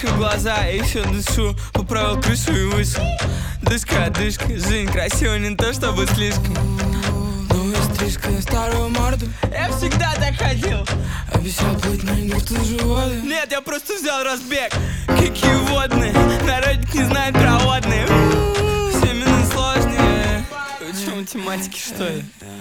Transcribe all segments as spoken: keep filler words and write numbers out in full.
Закрыл глаза, и еще дышу. Поправил крышу и вышел. Дышка, дышка, жизнь красива, не то чтобы слишком. Новая стрижка на старую морду. Я всегда так ходил. Обещал плыть, но не в ту же воду. Нет, я просто взял разбег. Какие водные, народик не знает про водные. Все минуты сложные. Вы что, математики, что ли?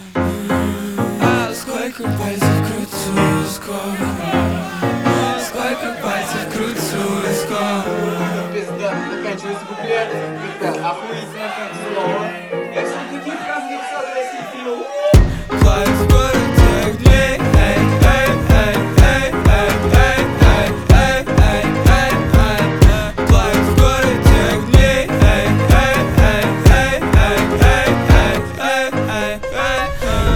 А сколько пальцев крутится скоро. Сколько пальцев крутится скоро. Пизда, заканчивается куплет. Пизда, охуительно как слово. Я все такие фразы написал, я себе фильм. Плавит в городе дней. Эй, эй, эй, эй, эй, эй, эй, эй, эй, эй, эй. Плавит в городе дней. Эй, эй, эй, эй, эй, эй, эй, эй, эй, эй.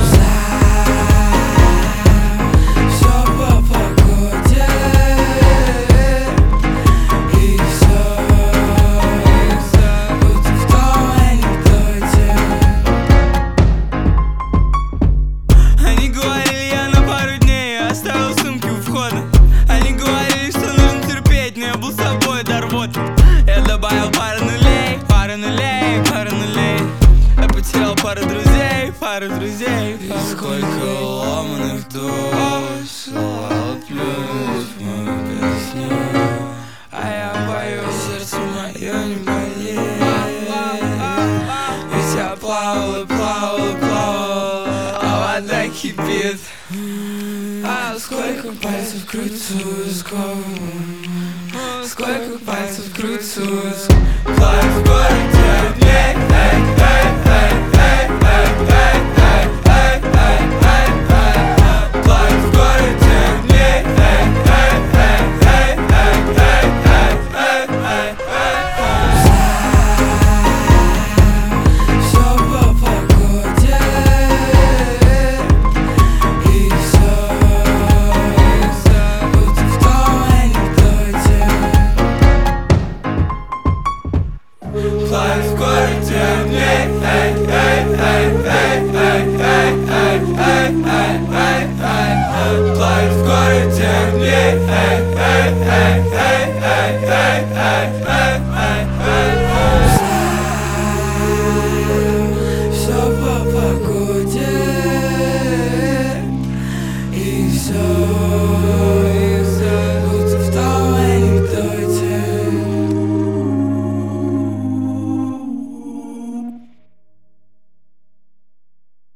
Всё по погоде. И всё, и всё будто в том анекдоте. Они говорили, я на пару дней оставил сумки у входа. Они говорили, что нужно терпеть, но я был с собой до рвоты. Я добавил пару нулей, пару нулей, пару нулей. Я потерял пару друзей, пару друзей. И сколько ломаных душ слал плюс в мою песню. А я пою, сердце мое не болит. Ведь я плавал и плавал и плавал, а вода кипит. А сколько пальцев крутится скоро. Сколько пальцев крутится. Плавит в городе дней. Эй, эй, эй, эй, эй, эй, эй, эй, эй, эй, эй. Плавит в городе дней. Эй, эй, эй, эй, эй, эй, эй, эй, эй. Всё по погоде. И всё, и всё будто в том анекдоте. Плавит в городе дней. Эй, эй, эй, эй, эй, эй, эй, эй, эй, эй, эй. Плавит в городе